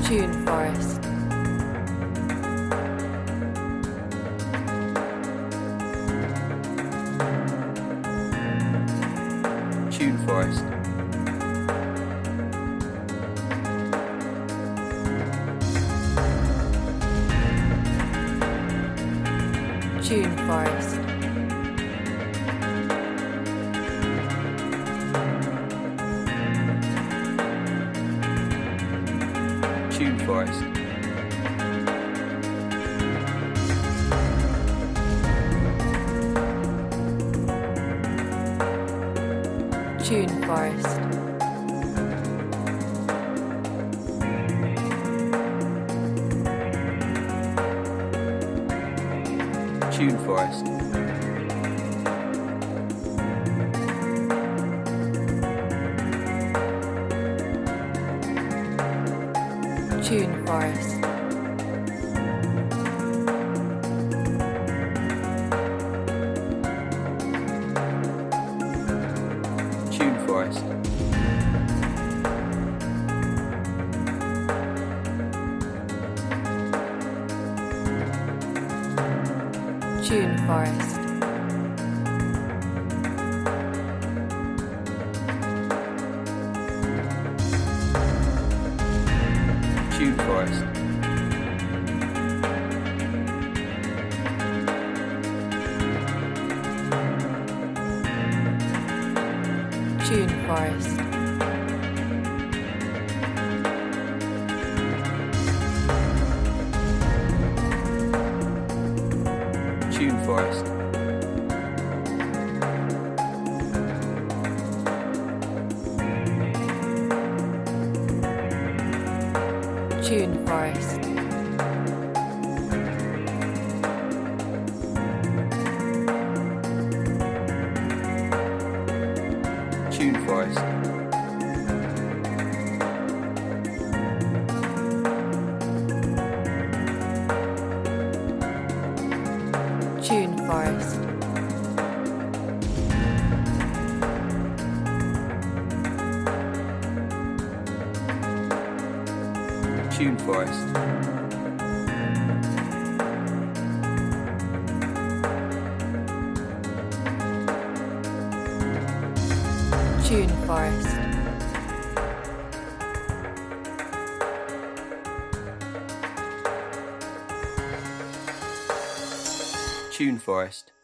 Tune Forest. Tune Forest. Tune Forest. Tune Forest. Tune Forest. Tune Forest. Tune Forest. Tune Forest. Tune Forest. Tune Forest. Tune Forest. Tune Forest. Tune Forest. Tune Forest. Tune Forest. Tune Forest. Tune Forest. Tune Forest.